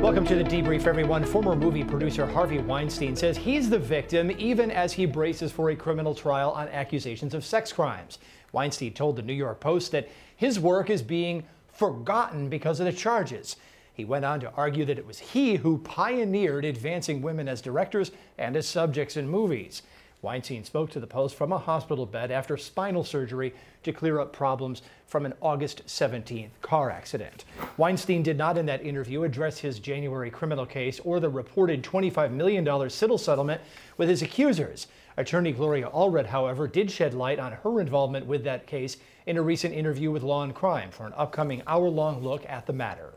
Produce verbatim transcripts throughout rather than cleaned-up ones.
Welcome to the debrief, everyone. Former movie producer Harvey Weinstein says he's the victim even as he braces for a criminal trial on accusations of sex crimes. Weinstein told the New York Post that his work is being forgotten because of the charges. He went on to argue that it was he who pioneered advancing women as directors and as subjects in movies. Weinstein spoke to the Post from a hospital bed after spinal surgery to clear up problems from an August seventeenth car accident. Weinstein did not in that interview address his January criminal case or the reported twenty-five million dollars civil settlement with his accusers. Attorney Gloria Allred, however, did shed light on her involvement with that case in a recent interview with Law and Crime for an upcoming hour-long look at the matter.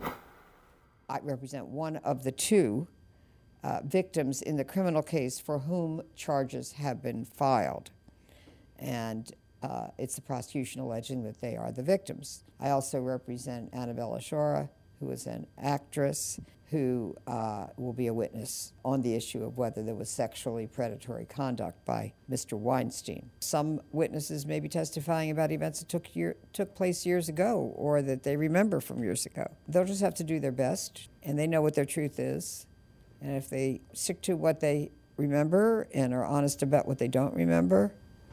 I represent one of the two Uh, victims in the criminal case for whom charges have been filed. And uh, it's the prosecution alleging that they are the victims. I also represent Annabella Shora, who is an actress who uh, will be a witness on the issue of whether there was sexually predatory conduct by Mister Weinstein. Some witnesses may be testifying about events that took, year, took place years ago or that they remember from years ago. They'll just have to do their best, and they know what their truth is. And if they stick to what they remember and are honest about what they don't remember,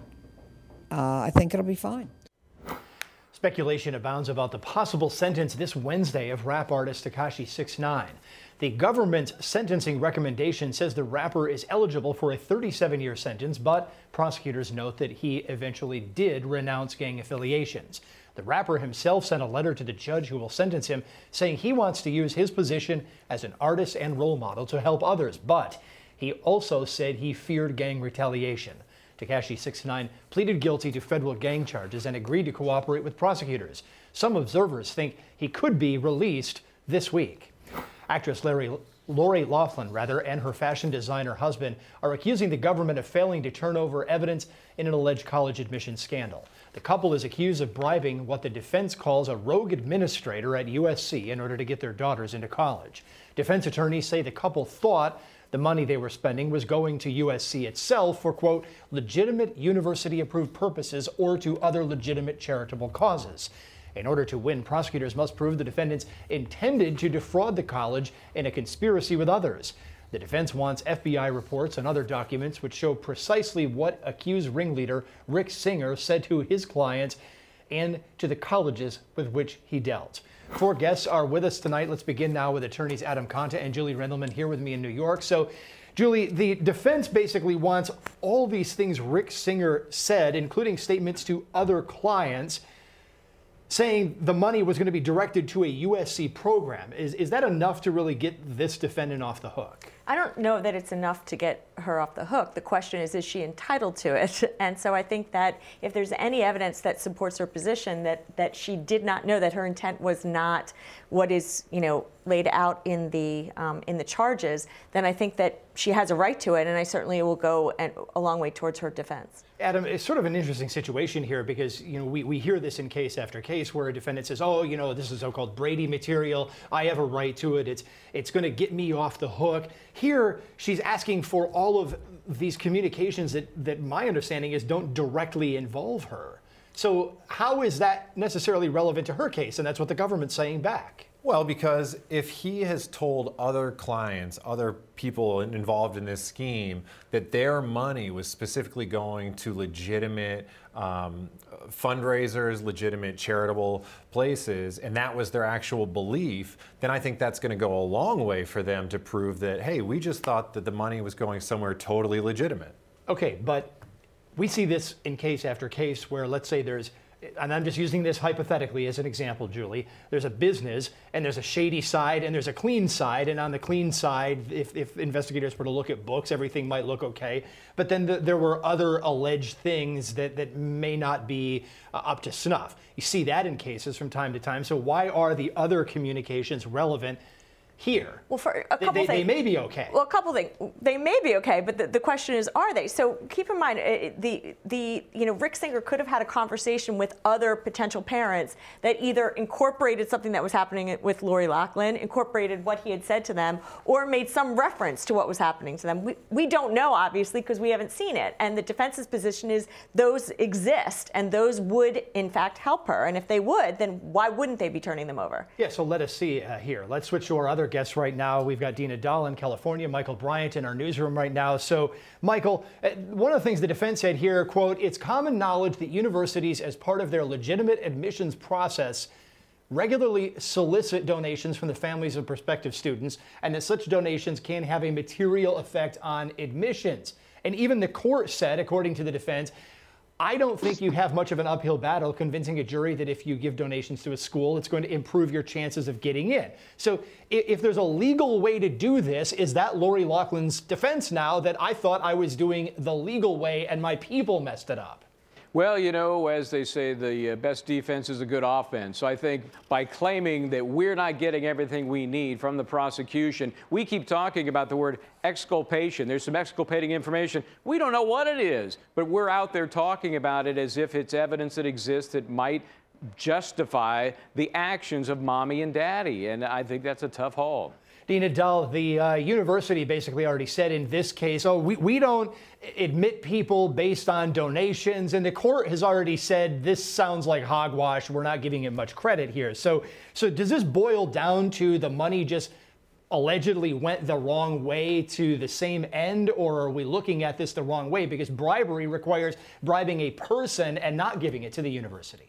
uh, I think it'll be fine. Speculation abounds about the possible sentence this Wednesday of rap artist Tekashi six nine. The government's sentencing recommendation says the rapper is eligible for a thirty-seven year sentence, but prosecutors note that he eventually did renounce gang affiliations. The rapper himself sent a letter to the judge who will sentence him, saying he wants to use his position as an artist and role model to help others, but he also said he feared gang retaliation. Tekashi six nine pleaded guilty to federal gang charges and agreed to cooperate with prosecutors. Some observers think he could be released this week. Actress Larry, Lori Loughlin, rather, and her fashion designer husband are accusing the government of failing to turn over evidence in an alleged college admissions scandal. The couple is accused of bribing what the defense calls a rogue administrator at U S C in order to get their daughters into college. Defense attorneys say the couple thought the money they were spending was going to U S C itself for, quote, legitimate university-approved purposes or to other legitimate charitable causes. In order to win, prosecutors must prove the defendants intended to defraud the college in a conspiracy with others. The defense wants F B I reports and other documents which show precisely what accused ringleader Rick Singer said to his clients and to the colleges with which he dealt. Four guests are with us tonight. Let's begin now with attorneys Adam Conta and Julie Rendelman here with me in New York. So, Julie, the defense basically wants all these things Rick Singer said, including statements to other clients, saying the money was going to be directed to a U S C program. Is, is that enough to really get this defendant off the hook? I don't know that it's enough to get her off the hook. The question is, is she entitled to it? And so I think that if there's any evidence that supports her position that, that she did not know, that her intent was not what is, you know, laid out in the um, in the charges, then I think that she has a right to it, and I certainly will go an, a long way towards her defense. Adam, it's sort of an interesting situation here because, you know, we, we hear this in case after case where a defendant says, oh, you know, this is so-called Brady material. I have a right to it. It's, it's going to get me off the hook. Here, she's asking for all of these communications that, that my understanding is don't directly involve her. So how is that necessarily relevant to her case? And that's what the government's saying back. Well, because if he has told other clients, other people involved in this scheme, that their money was specifically going to legitimate um, fundraisers, legitimate charitable places, and that was their actual belief, then I think that's going to go a long way for them to prove that, hey, we just thought that the money was going somewhere totally legitimate. Okay, but we see this in case after case where, let's say there's, and I'm just using this hypothetically as an example, Julie, there's a business and there's a shady side and there's a clean side, and on the clean side, if, if investigators were to look at books, everything might look okay. But then the, there were other alleged things that, that may not be uh, up to snuff. You see that in cases from time to time. So why are the other communications relevant here? Well, for a couple they, they, things. They may be okay. Well, a couple things. They may be okay, but the, the question is, are they? So keep in mind, uh, the the you know Rick Singer could have had a conversation with other potential parents that either incorporated something that was happening with Lori Loughlin, incorporated what he had said to them, or made some reference to what was happening to them. We we don't know, obviously, because we haven't seen it. And the defense's position is those exist, and those would in fact help her. And if they would, then why wouldn't they be turning them over? Yeah. So let us see uh, here. Let's switch to our other other guests right now. We've got Dina Dahl in California, Michael Bryant in our newsroom right now. So, Michael, one of the things the defense said here, quote, it's common knowledge that universities, as part of their legitimate admissions process, regularly solicit donations from the families of prospective students, and that such donations can have a material effect on admissions. And even the court said, according to the defense, I don't think you have much of an uphill battle convincing a jury that if you give donations to a school, it's going to improve your chances of getting in. So if there's a legal way to do this, is that Lori Loughlin's defense now, that I thought I was doing the legal way and my people messed it up? Well, you know, as they say, the uh, best defense is a good offense. So I think by claiming that we're not getting everything we need from the prosecution, we keep talking about the word exculpation. There's some exculpating information. We don't know what it is, but we're out there talking about it as if it's evidence that exists that might justify the actions of mommy and daddy. And I think that's a tough haul. Dina Dahl, the uh, university basically already said in this case, oh, we, we don't admit people based on donations. And the court has already said this sounds like hogwash. We're not giving it much credit here. So, so does this boil down to the money just allegedly went the wrong way to the same end? Or are we looking at this the wrong way? Because bribery requires bribing a person and not giving it to the university.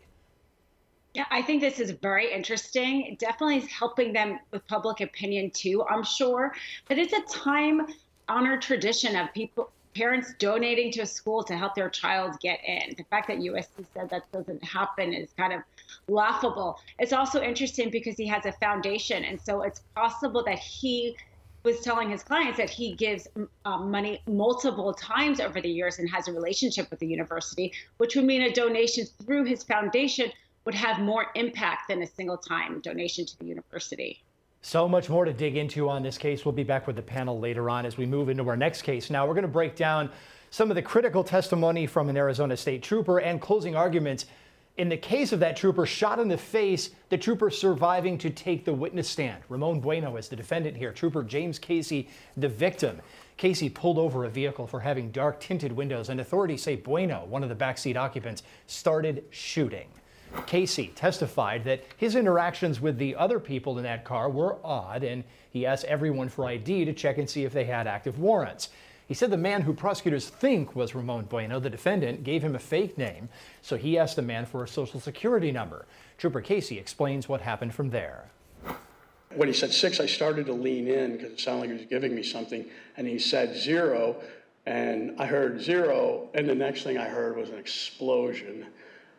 Yeah, I think this is very interesting. It definitely is helping them with public opinion too, I'm sure. But it's a time-honored tradition of people, parents donating to a school to help their child get in. The fact that U S C said that doesn't happen is kind of laughable. It's also interesting because he has a foundation, and so it's possible that he was telling his clients that he gives um, money multiple times over the years and has a relationship with the university, which would mean a donation through his foundation would have more impact than a single time donation to the university. So much more to dig into on this case. We'll be back with the panel later on as we move into our next case. Now we're going to break down some of the critical testimony from an Arizona state trooper and closing arguments in the case of that trooper shot in the face, the trooper surviving to take the witness stand. Ramon Bueno is the defendant here. Trooper James Casey, the victim. Casey pulled over a vehicle for having dark tinted windows, and authorities say Bueno, one of the backseat occupants, started shooting. Casey testified that his interactions with the other people in that car were odd, and he asked everyone for I D to check and see if they had active warrants. He said the man who prosecutors think was Ramon Bueno, the defendant, gave him a fake name, so he asked the man for a social security number. Trooper Casey explains what happened from there. When he said six, I started to lean in because it sounded like he was giving me something, and he said zero, and I heard zero, and the next thing I heard was an explosion.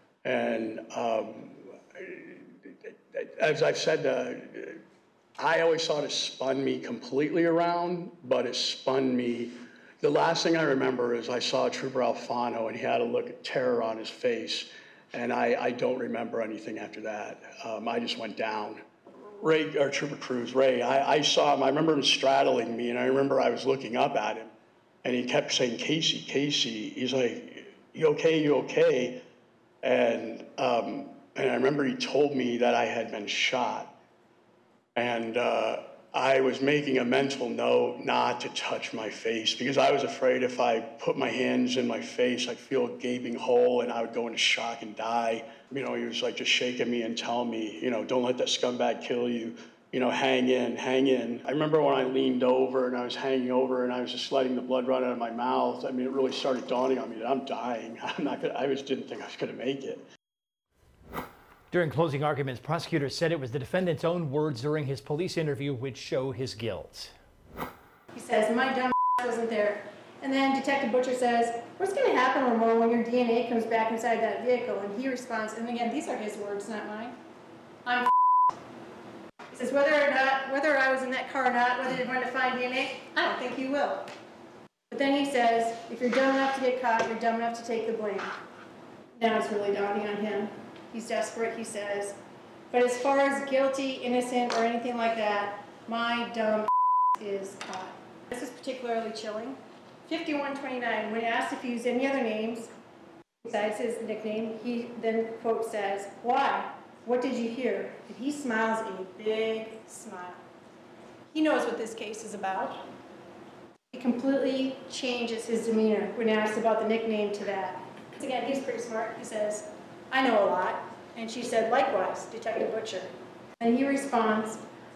And um, as I've said, uh, I always thought it spun me completely around, but it spun me. The last thing I remember is I saw Trooper Alfano, and he had a look of terror on his face, and I, I don't remember anything after that. Um, I just went down. Ray, or Trooper Cruz, Ray, I, I saw him. I remember him straddling me, and I remember I was looking up at him, and he kept saying, Casey, Casey. He's like, you okay, you okay? And, um, and I remember he told me that I had been shot. And uh, I was making a mental note not to touch my face because I was afraid if I put my hands in my face, I'd feel a gaping hole and I would go into shock and die. You know, he was like just shaking me and telling me, you know, don't let that scumbag kill you. You know, hang in, hang in. I remember when I leaned over and I was hanging over and I was just letting the blood run out of my mouth. I mean, it really started dawning on me that I'm dying. I'm not gonna, I just didn't think I was gonna make it. During closing arguments, prosecutors said it was the defendant's own words during his police interview which show his guilt. He says, my dumb wasn't there. And then Detective Butcher says, what's gonna happen, Ramon, when your D N A comes back inside that vehicle? And he responds, and again, these are his words, not mine. I'm He says, whether or not, whether I was in that car or not, whether you're going to find D N A, I don't think you will. But then he says, if you're dumb enough to get caught, you're dumb enough to take the blame. Now it's really dawning on him. He's desperate, he says. But as far as guilty, innocent, or anything like that, my dumb is caught. This is particularly chilling. fifty-one twenty-nine, when asked if he used any other names besides his nickname, he then, quote, says, why? What did you hear? And he smiles a big smile. He knows what this case is about. He completely changes his demeanor when asked about the nickname to that. Again, he's pretty smart. He says, I know a lot. And she said, likewise, Detective Butcher. And he responds,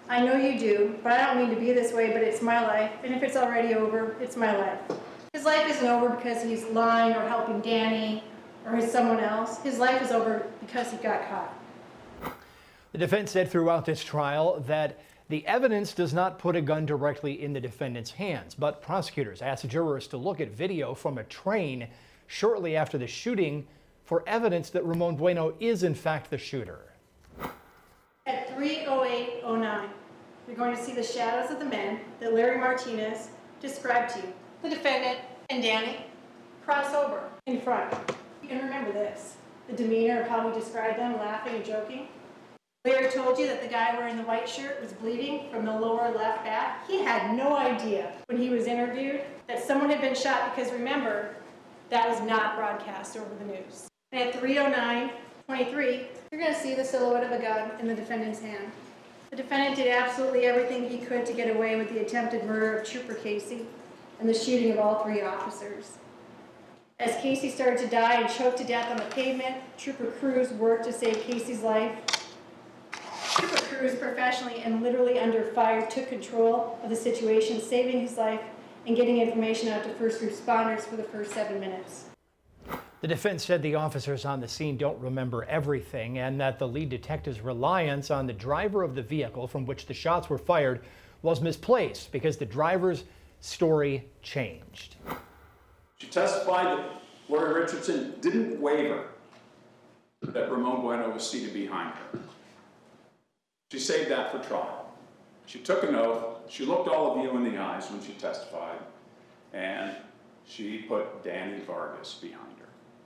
I know you do, but I don't mean to be this way, but it's my life. And if it's already over, it's my life. His life isn't over because he's lying or helping Danny or his someone else. His life is over because he got caught. The defense said throughout this trial that the evidence does not put a gun directly in the defendant's hands, but prosecutors asked jurors to look at video from a train shortly after the shooting for evidence that Ramon Bueno is in fact the shooter. At three oh eight oh nine, you're going to see the shadows of the men that Larry Martinez described to you. The defendant and Danny cross over in front. And remember this, the demeanor of how he described them, laughing and joking. Larry told you that the guy wearing the white shirt was bleeding from the lower left back. He had no idea when he was interviewed that someone had been shot because remember, that was not broadcast over the news. And at three oh nine twenty-three, you're going to see the silhouette of a gun in the defendant's hand. The defendant did absolutely everything he could to get away with the attempted murder of Trooper Casey and the shooting of all three officers. As Casey started to die and choked to death on the pavement, Trooper Cruz worked to save Casey's life. Trooper Cruz, professionally and literally under fire, took control of the situation, saving his life and getting information out to first responders for the first seven minutes. The defense said the officers on the scene don't remember everything and that the lead detective's reliance on the driver of the vehicle from which the shots were fired was misplaced because the driver's story changed. She testified that Lori Richardson didn't waver that Ramon Bueno was seated behind her. She saved that for trial. She took an oath, she looked all of you in the eyes when she testified, and she put Danny Vargas behind her.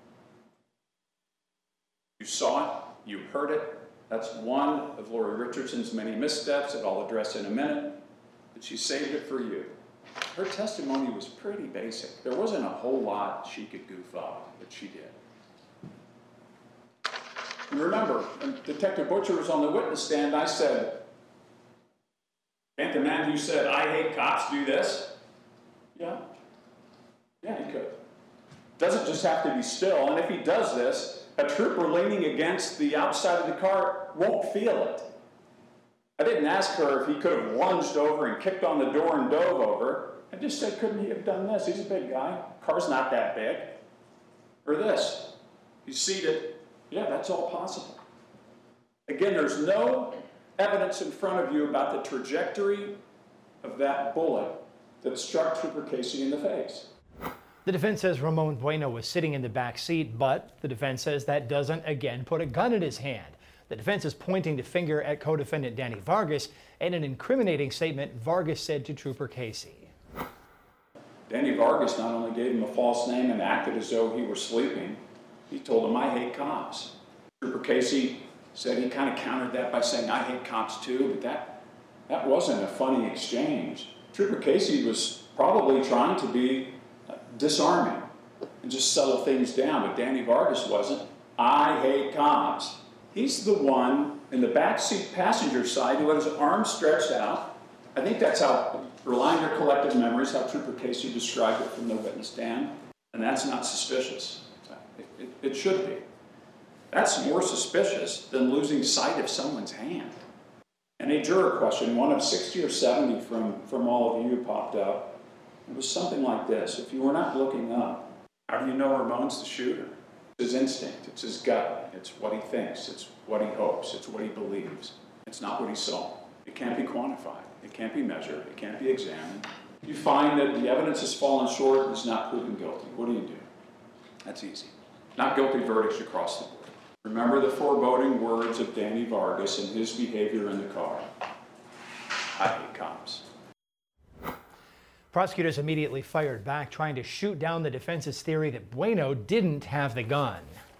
You saw it, you heard it. That's one of Lori Richardson's many missteps that I'll address in a minute, but she saved it for you. Her testimony was pretty basic. There wasn't a whole lot she could goof up, but she did. And remember, when Detective Butcher was on the witness stand, I said, can't the man who said, I hate cops, do this? Yeah. Yeah, he could. Doesn't just have to be still, and if he does this, a trooper leaning against the outside of the car won't feel it. I didn't ask her if he could have lunged over and kicked on the door and dove over. I just said, couldn't he have done this? He's a big guy. Car's not that big. Or this. He's seated. Yeah, that's all possible. Again, there's no evidence in front of you about the trajectory of that bullet that struck Trooper Casey in the face. The defense says Ramon Bueno was sitting in the back seat, but the defense says that doesn't again put a gun in his hand. The defense is pointing the finger at co-defendant Danny Vargas. In an incriminating statement, Vargas said to Trooper Casey. Danny Vargas not only gave him a false name and acted as though he were sleeping, he told him, I hate cops. Trooper Casey said he kind of countered that by saying, I hate cops too, but that, that wasn't a funny exchange. Trooper Casey was probably trying to be uh, disarming and just settle things down, but Danny Vargas wasn't. I hate cops. He's the one in the backseat passenger side who had his arms stretched out. I think that's how, relying on your collective memories, how Trooper Casey described it from the witness stand, and that's not suspicious. It, it, it should be. That's more suspicious than losing sight of someone's hand. And a juror question, one of sixty or seventy from, from all of you popped up. It was something like this. If you were not looking up, how do you know Ramon's the shooter? It's his instinct, it's his gut, it's what he thinks, it's what he hopes, it's what he believes. It's not what he saw. It can't be quantified, it can't be measured, it can't be examined. You find that the evidence has fallen short and is not proven guilty. What do you do? That's easy. Not guilty verdicts across the board. Remember the foreboding words of Danny Vargas and his behavior in the car. I hate cops. Prosecutors immediately fired back, trying to shoot down the defense's theory that Bueno didn't have the gun.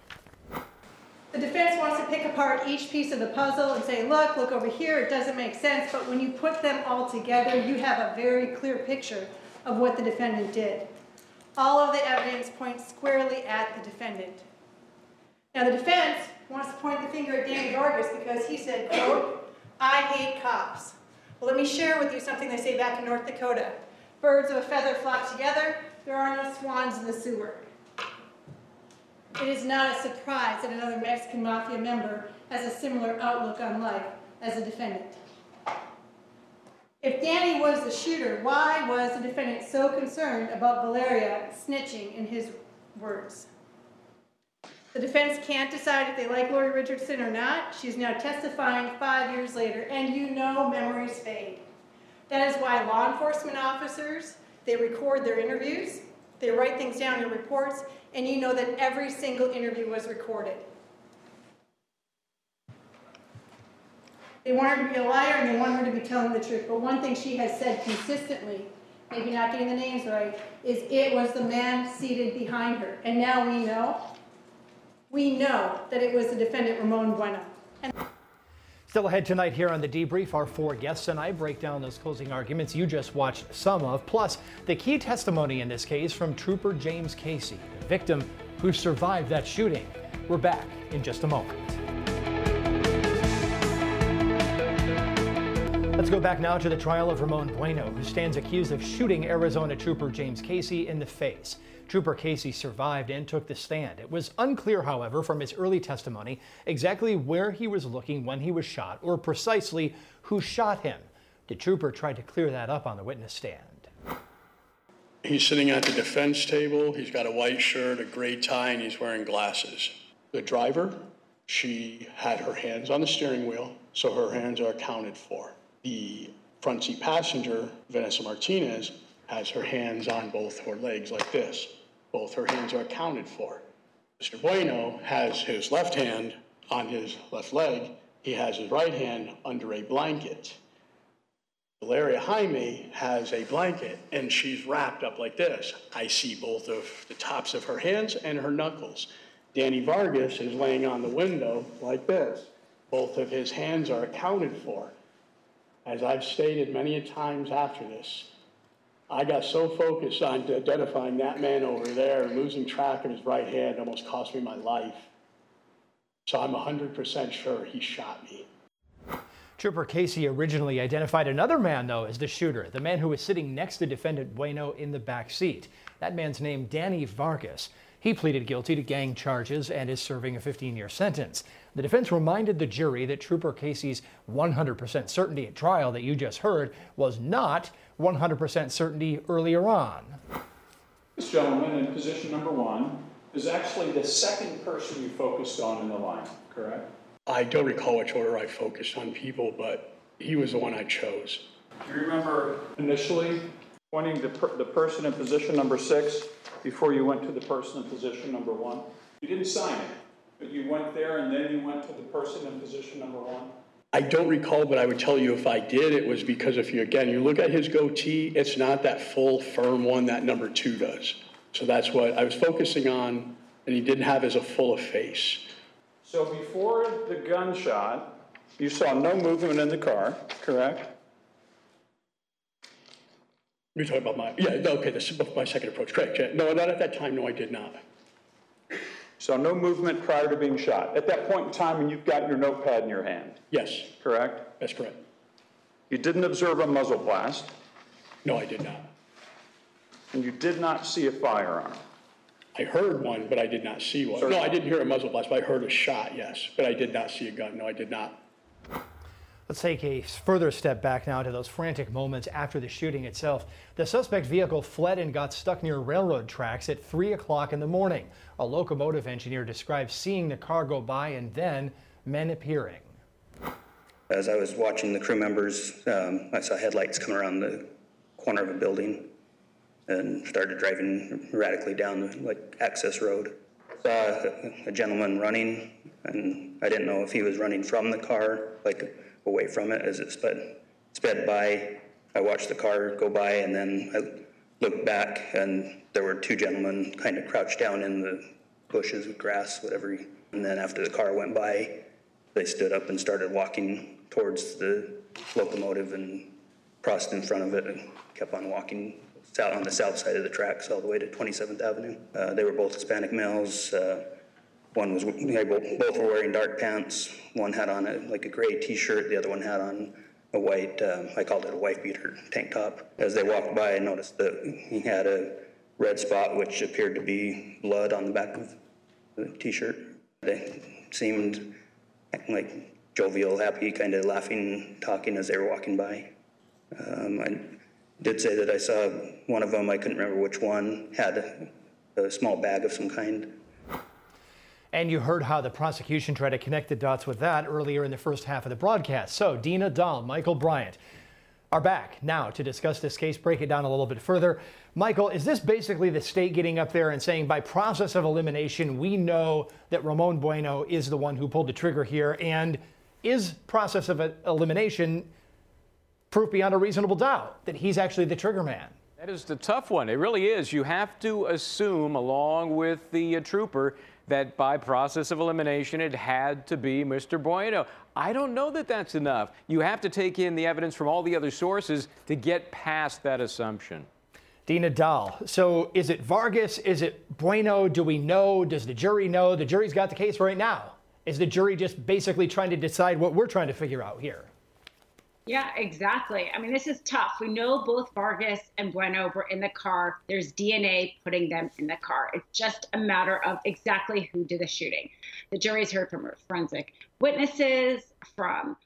The defense wants to pick apart each piece of the puzzle and say, look, look over here, it doesn't make sense, but when you put them all together, you have a very clear picture of what the defendant did. All of the evidence points squarely at the defendant. Now the defense wants to point the finger at Danny Vargas because he said, quote, I hate cops. Well, let me share with you something they say back in North Dakota. Birds of a feather flock together, there are no swans in the sewer. It is not a surprise that another Mexican mafia member has a similar outlook on life as a defendant. If Danny was the shooter, why was the defendant so concerned about Valeria snitching in his words? The defense can't decide if they like Lori Richardson or not. She's now testifying five years later, and you know memories fade. That is why law enforcement officers, they record their interviews, they write things down in reports, and you know that every single interview was recorded. They want her to be a liar and they want her to be telling the truth. But one thing she has said consistently, maybe not getting the names right, is it was the man seated behind her. And now we know, we know that it was the defendant, Ramon Bueno. And Still ahead tonight here on The Debrief, our four guests and I break down those closing arguments you just watched some of, plus the key testimony in this case from Trooper James Casey, the victim who survived that shooting. We're back in just a moment. Let's go back now to the trial of Ramon Bueno, who stands accused of shooting Arizona Trooper James Casey in the face. Trooper Casey survived and took the stand. It was unclear, however, from his early testimony exactly where he was looking when he was shot or precisely who shot him. The trooper tried to clear that up on the witness stand. He's sitting at the defense table. He's got a white shirt, a gray tie, and he's wearing glasses. The driver, she had her hands on the steering wheel, so her hands are accounted for. The front seat passenger, Vanessa Martinez, has her hands on both her legs like this. Both her hands are accounted for. Mister Bueno has his left hand on his left leg. He has his right hand under a blanket. Valeria Jaime has a blanket, and she's wrapped up like this. I see both of the tops of her hands and her knuckles. Danny Vargas is laying on the window like this. Both of his hands are accounted for. As I've stated many times after this, I got so focused on identifying that man over there and losing track of his right hand almost cost me my life. So I'm one hundred percent sure he shot me. Trooper Casey originally identified another man, though, as the shooter, the man who was sitting next to defendant Bueno in the back seat. That man's named Danny Vargas. He pleaded guilty to gang charges and is serving a fifteen-year sentence. The defense reminded the jury that Trooper Casey's one hundred percent certainty at trial that you just heard was not one hundred percent certainty earlier on. This gentleman in position number one is actually the second person you focused on in the line, correct? I don't recall which order I focused on people, but he was the one I chose. Do you remember initially pointing to per the person in position number six before you went to the person in position number one? You didn't sign it, but you went there and then you went to the person in position number one? I don't recall, but I would tell you if I did, it was because if you, again, you look at his goatee, it's not that full, firm one that number two does. So that's what I was focusing on, and he didn't have as a full a face. So before the gunshot, you saw no movement in the car, correct? You're talking about my, yeah, okay, this is my second approach, correct. Yeah. No, not at that time, no, I did not. So no movement prior to being shot. At that point in time, and you've got your notepad in your hand? Yes. Correct? That's correct. You didn't observe a muzzle blast? No, I did not. And you did not see a firearm? I heard one, but I did not see one. No, I didn't hear a muzzle blast, but I heard a shot, yes. But I did not see a gun. No, I did not. Let's take a further step back now to those frantic moments after the shooting itself. The suspect vehicle fled and got stuck near railroad tracks at three o'clock in the morning. A locomotive engineer describes seeing the car go by and then men appearing. As I was watching the crew members, um, I saw headlights come around the corner of a building and started driving erratically down the like access road. Saw a, a gentleman running, and I didn't know if he was running from the car, like away from it as it sped, sped by. I watched the car go by, and then I looked back, and there were two gentlemen kind of crouched down in the bushes, grass, whatever. And then after the car went by, they stood up and started walking towards the locomotive and crossed in front of it and kept on walking out on the south side of the tracks all the way to twenty-seventh Avenue. Uh, they were both Hispanic males. Uh, one was, they both were wearing dark pants. One had on a, like a gray t-shirt. The other one had on a white, um, I called it a wife beater tank top. As they walked by, I noticed that he had a red spot, which appeared to be blood on the back of the t-shirt. They seemed like jovial, happy, kind of laughing, talking as they were walking by. Um, I did say that I saw one of them, I couldn't remember which one, had a, a small bag of some kind. And you heard how the prosecution tried to connect the dots with that earlier in the first half of the broadcast. So Dina Dahl, Michael Bryant are back now to discuss this case, break it down a little bit further. Michael, is this basically the state getting up there and saying by process of elimination, we know that Ramon Bueno is the one who pulled the trigger here? And is process of elimination proof beyond a reasonable doubt that he's actually the trigger man? That is the tough one. It really is. You have to assume, along with the uh, trooper, that by process of elimination, it had to be Mister Bueno. I don't know that that's enough. You have to take in the evidence from all the other sources to get past that assumption. Dina Dahl. So is it Vargas? Is it Bueno? Do we know? Does the jury know? The jury's got the case right now. Is the jury just basically trying to decide what we're trying to figure out here? Yeah, exactly. I mean, this is tough. We know both Vargas and Bueno were in the car. There's D N A putting them in the car. It's just a matter of exactly who did the shooting. The jury's heard from forensic witnesses, from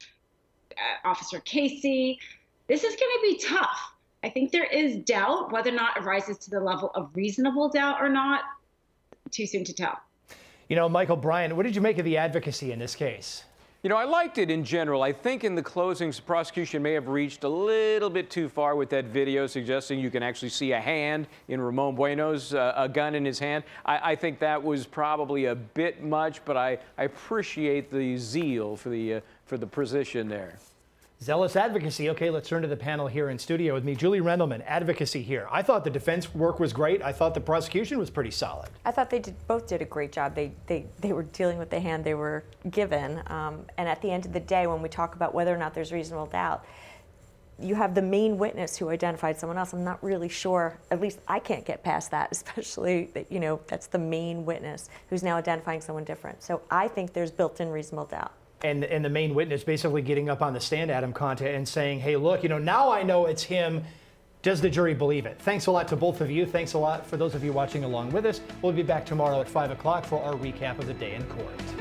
uh, Officer Casey. This is going to be tough. I think there is doubt. Whether or not it rises to the level of reasonable doubt or not, too soon to tell. You know, Michael Bryant, what did you make of the advocacy in this case? You know, I liked it in general. I think in the closings, the prosecution may have reached a little bit too far with that video, suggesting you can actually see a hand in Ramon Bueno's, uh, a gun in his hand. I, I think that was probably a bit much, but I, I appreciate the zeal for the, uh, for the position there. Zealous advocacy. Okay, let's turn to the panel here in studio with me. Julie Rendelman, advocacy here. I thought the defense work was great. I thought the prosecution was pretty solid. I thought they did, both did a great job. They, they, they were dealing with the hand they were given. Um, and at the end of the day, when we talk about whether or not there's reasonable doubt, you have the main witness who identified someone else. I'm not really sure, at least I can't get past that, especially that, you know, that's the main witness who's now identifying someone different. So I think there's built-in reasonable doubt. And, and the main witness basically getting up on the stand, Adam Conte, and saying, hey, look, you know, now I know it's him. Does the jury believe it? Thanks a lot to both of you. Thanks a lot for those of you watching along with us. We'll be back tomorrow at five o'clock for our recap of the day in court.